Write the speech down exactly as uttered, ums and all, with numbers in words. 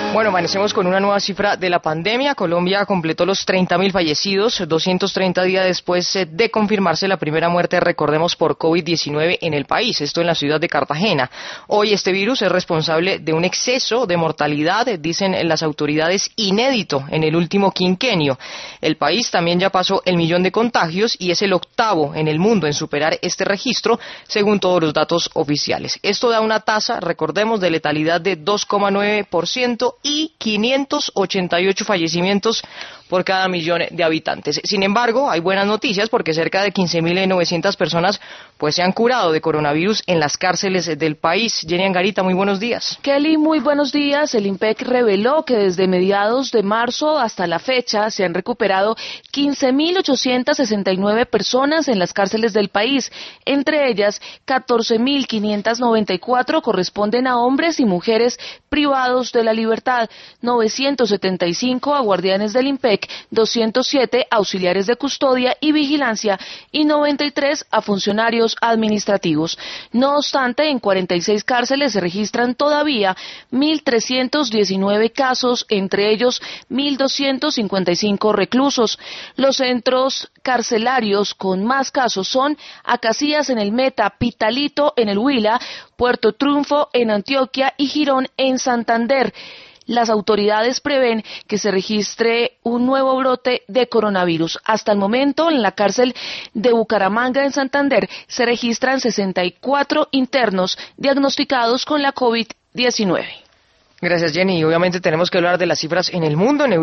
Bueno, amanecemos con una nueva cifra de la pandemia. Colombia completó los treinta mil fallecidos, doscientos treinta días después de confirmarse la primera muerte, recordemos, por COVID diecinueve en el país, esto en la ciudad de Cartagena. Hoy este virus es responsable de un exceso de mortalidad, dicen las autoridades, inédito en el último quinquenio. El país también ya pasó el millón de contagios y es el octavo en el mundo en superar este registro, según todos los datos oficiales. Esto da una tasa, recordemos, de letalidad de dos coma nueve por ciento y quinientos ochenta y ocho fallecimientos por cada millón de habitantes. Sin embargo, hay buenas noticias porque cerca de quince mil novecientas personas pues se han curado de coronavirus en las cárceles del país. Jenny Angarita, muy buenos días. Kelly, muy buenos días. El INPEC reveló que desde mediados de marzo hasta la fecha se han recuperado quince mil ochocientas sesenta y nueve personas en las cárceles del país. Entre ellas, catorce mil quinientas noventa y cuatro corresponden a hombres y mujeres privados de la libertad, novecientos setenta y cinco a guardianes del INPEC, doscientos siete auxiliares de custodia y vigilancia y noventa y tres a funcionarios administrativos. No obstante, en cuarenta y seis cárceles se registran todavía mil trescientos diecinueve casos, entre ellos mil doscientos cincuenta y cinco reclusos. Los centros carcelarios con más casos son Acacías en el Meta, Pitalito en el Huila, Puerto Triunfo en Antioquia y Girón en Santander. Las autoridades prevén que se registre un nuevo brote de coronavirus. Hasta el momento, en la cárcel de Bucaramanga, en Santander, se registran sesenta y cuatro internos diagnosticados con la COVID diecinueve. Gracias, Jenny. Y obviamente tenemos que hablar de las cifras en el mundo. En